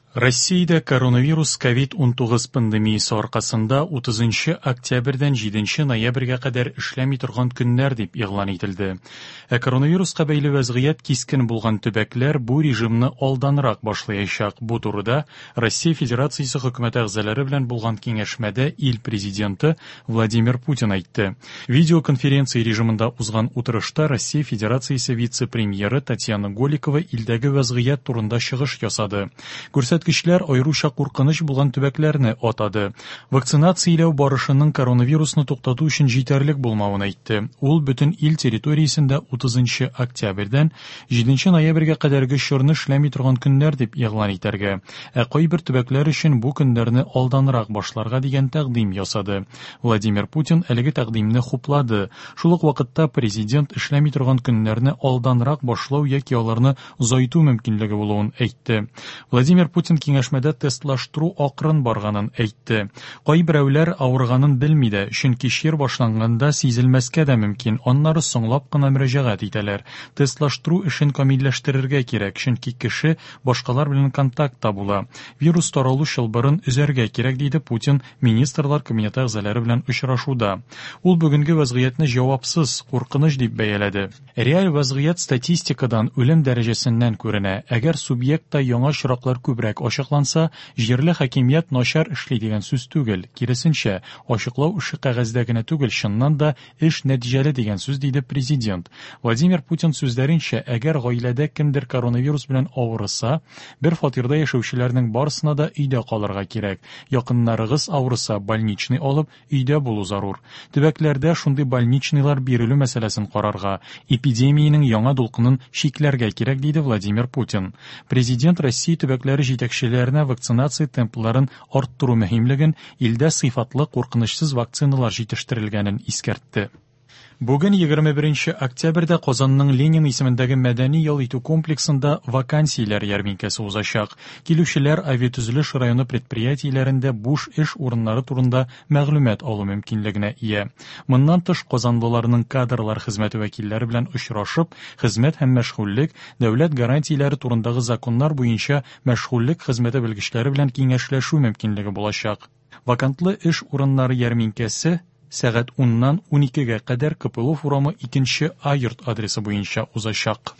Россиядә коронавирус COVID-19 пандемиясы аркасында 30 октябрьдән 7 ноябрьгә кадәр эшләми торган көннәр дип игълан ителде. Коронавируска бәйле вәзгыять кискен булган төбәкләр бу режимны алданрак башлаячак. Бу турыда Россия Федерациясе хөкүмәт әгъзалары белән булган киңәшмәдә ил президенты Владимир Путин әйтте. Видеоконференция режимында узган утырышта Россия Федерациясе вице-премьеры Татьяна Голикова илдәге вәзгыять турында чыгыш ясады. Күрсәткечләр аеруча куркыныч булган төбәкләрне атады. Вакцинацияләү барышының коронавирусны туктату өчен җитәрлек булмавын әйтте. Ул бөтен ил территориясендә 30 октябрьдән 7 ноябрьгә кадәрге чорны эшләми торган көннәр дип игълан итәргә. Кайбер төбәкләр өчен бу көннәрне алданрак башларга дигән тәкъдим ясады. Владимир Путин әлеге тәкъдимне хуплады. Шул ук вакытта президент эшләми торган көннәрне алданрак башлау яки аларны озайту мөмкинлеге булуын әйтте. Владимир Путин киңәшмәдә тестлаштыру акрын барганын әйтте. Кайберәүләр авырганын белми дә, чөнки чир башланганда сизелмәскә дә мөмкин, аннары соңлап кына мөрәҗәгать итәләр. Тестлаштыру эшен камилләштерергә кирәк, чөнки кеше башкалар белән контактта була. Вирус таралу чылбырын үзәргә кирәк, диде Путин министрлар кабинеты әгъзалары белән очрашуда. Ул бүгенге вәзгыятьне җавапсыз, куркыныч дип бәяләде. Реаль вәзгыять статистикадан үлем дәрәҗәсеннән күренә. Әгәр субъектта яңа чираклар күбрәк ачыкланса, җирле хакимият начар эшли дигән сүз түгел. Киресенчә, ачыклау эше кәгазьдә генә түгел, чыннан да эш нәтиҗәле дигән сүз, диде президент. Владимир Путин сүзләренчә, әгәр гаиләдә кемдер коронавирус белән авырса, бер фатирда яшәүчеләрнең барысына да өйдә калырга кирәк. Якыннарыгыз авырса, больничный алып, өйдә булу зарур. Төбәкләрдә шундый больничныйлар бирелү мәсьәләсен карарга, эпидемиянең яңа дулкынын чикләргә кирәк, диде Владимир Путин. Президент Россия төбәкләре җитәкчеләренә вакцинация темпларын арттыру мөһимлеген, илдә сыйфатлы куркынычсыз вакциналар җитештерелгәнен искәртте. Бүген 21 октябрьдә Казанның Ленин исемендәге мәдәни ял итү комплексында вакансияләр ярминкәсе узачак. Килүчеләр авиатөзелеш районы предприятиеләрендә буш эш урыннары турында мәгълүмат алу мөмкинлегенә ия. Моннан тыш казанлыларның кадрлар хезмәте вәкилләре белән очрашып, хезмәт һәм мәшгульлек, дәүләт гарантияләре турындагы законнар буенча мәшгульлек хезмәте белгечләре белән киңәшләшү мөмкинлеге булачак. Вакантлы эш урыннары ярминкәсе сәгать 10-нан 12-гә кадәр КПЛУ форумы 2 А йорт адресы буенча узачак.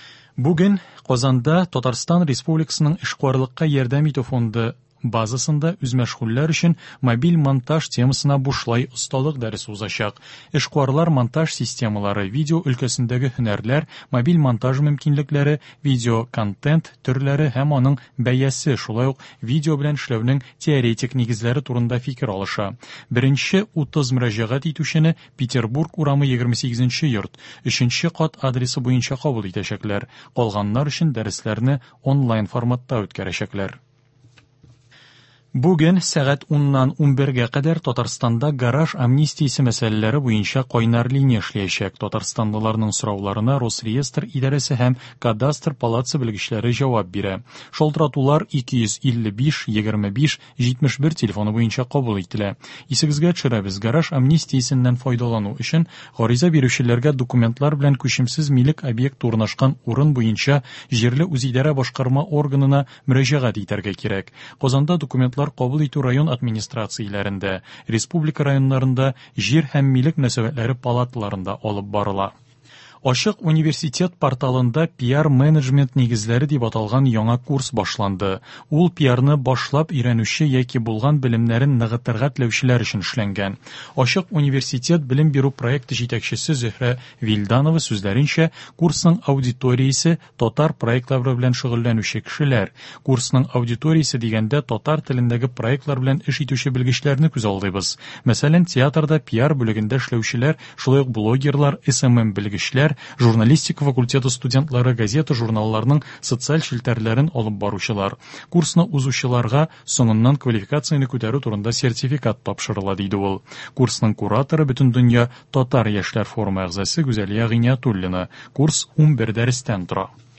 Бүген Казанда Татарстан Республикасының эшкуарлыкка ярдәм итү фонды базасында үз мәшгульләр өчен мобиль монтаж темасына бушлай осталык дәресе узачак. Эшкуарлар монтаж системалары, видео өлкәсендәге һөнәрләр, мобиль монтаж мөмкинлекләре, видео контент төрләре һәм аның бәясе, шулай ук видео белән эшләүнең теоретик нигезләре турында фикер алыша. Беренче 30 мөрәҗәгать итүчене Петербург урамы 28-нче йорт, 3-нче кат адресы буенча кабул итәчәкләр. Калганнар өчен дәресләрне онлайн форматта үткәрәчәкләр. Бүген сәгать 10-нан 11-гә кадәр Татарстанда гараж амнистиясе мәсьәләләре буенча кайнар линия эшләячәк. Татарстанлыларның сорауларына Росреестр идарәсе һәм кадастр палатасы белгечләре җавап бирә. Шалтыратулар 255-25-71 телефоны буенча кабул ителә. Исегезгә төшерәбез, гараж амнистиясеннән файдалану өчен гариза бирүчеләргә документлар белән күчемсез милек объект урнашкан урын буенча җирле үзидарә башкарма органына мөрәҗәгать итәргә кирәк. Казанда документлар кабул итү район администрацияләрендә, республика районнарында, җир һәм милек мөнәсәбәтләре палаталарында алып барыла. Ачык университет порталында пиар-менеджмент нигезләре дип аталган яңа курс башланды. Ул пиарны башлап өйрәнүче яки булган белемнәрен ныгытырга теләүчеләр өчен эшләнгән. Ачык университет белем бирү проекты җитәкчесе Зөһрә Вилданова сүзләренчә, курсның аудиториясе татар проектлары белән шөгыльләнүче кешеләр. Курсның аудиториясе дигәндә татар телендәге проектлар белән эш итүче белгечләрне күз алдыйбыз. Мәсәлән, театрда пиар бүлегендә эшләүчеләр, шулай ук блогерлар, СММ белгечләр, журналистика факультеты студентлары, газета, журналларның социаль челтәрләрен алып баручылар. Курсны узучыларга соңыннан квалификацияны күтәрү турында сертификат тапшырыла, диде ул. Курсның кураторы бөтен дөнья татар яшьләр форумы әгъзасы Гүзәлия Гыйниятуллина. Курс 11 дәрестән тора.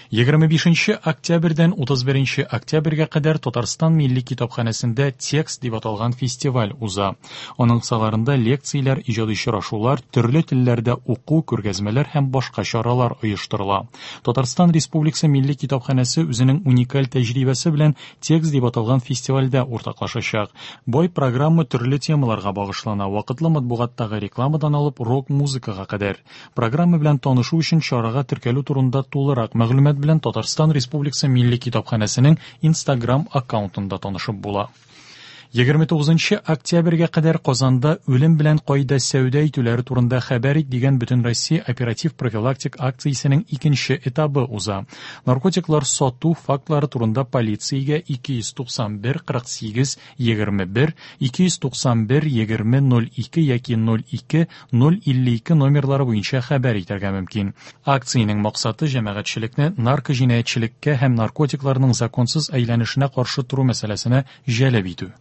25 октябрьдән 31 октябрьгә кадәр Татарстан Милли китапханәсендә «Текст» дип аталган фестиваль уза. Аның кысаларында лекцияләр, иҗади очрашулар, төрле телләрдә уку, күргәзмәләр һәм башка чаралар оештырыла. Татарстан Республикасы Милли китапханәсе үзенең уникаль тәҗрибәсе белән «Текст» дип аталган фестивальдә уртаклашачак. Бай программа төрле темаларга багышлана, вакытлы матбугаттагы рекламадан алып рок-музыкага кадәр. Программа белән танышу өчен чарага теркәлү турында тулырак мәгълүмат белән Татарстан Республикасы Милли китапханәсенең Instagram аккаунтында танышып була. 29 октябрьгә кадәр Казанда үлем белән кайда сәүдә итүләре турында хәбәр ит дигән бөтен Россия оператив профилактик акциясенең икенче этабы уза. Наркотиклар сату фактлары турында полициягә 291 48 21 291 20 02 яки 02 052 номерлары буенча хәбәр итәргә мөмкин. Акциянең максаты җәмәгатьчелекне наркоҗинаятьчелеккә һәм наркотикларның законсыз әйләнешенә каршы туру мәсьәләсенә җәлеп итү.